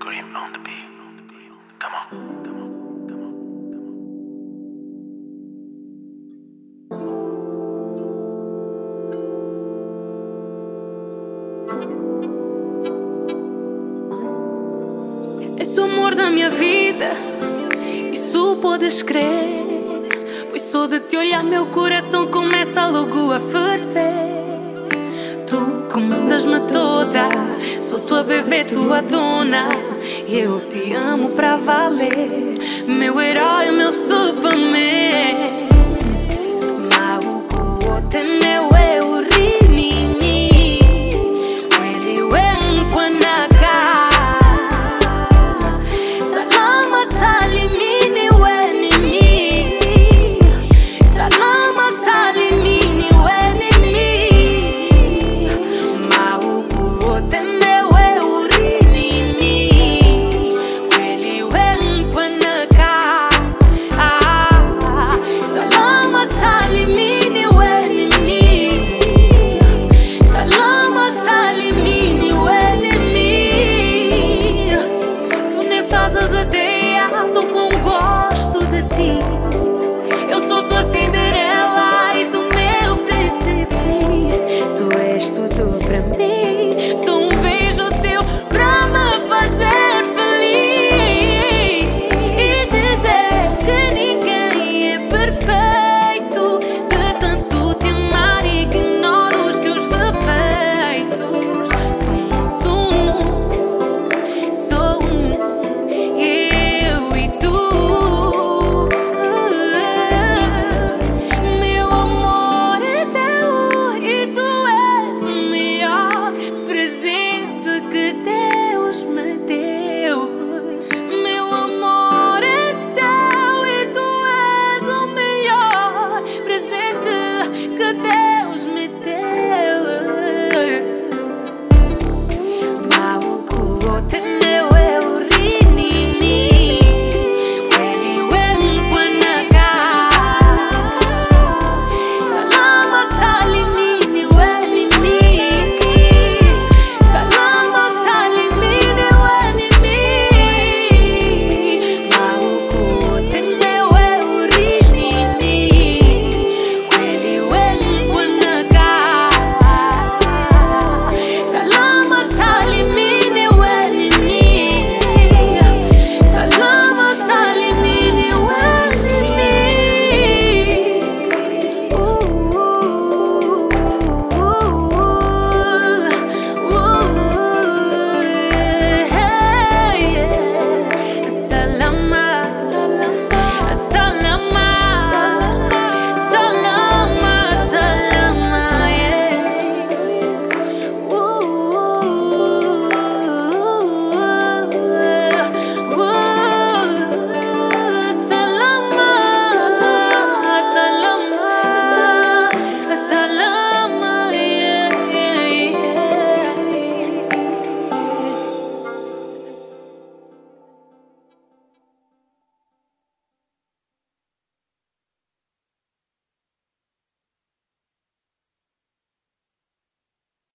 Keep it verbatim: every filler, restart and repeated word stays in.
Cream on the beat. Come on, come on, come on, come on. És o amor da minha vida, isso podes crer. Pois só de te olhar meu coração começa logo a ferver. Tu comandas-me toda, sou tua bebê, tua dona. E eu te amo pra valer, meu herói, meu Superman.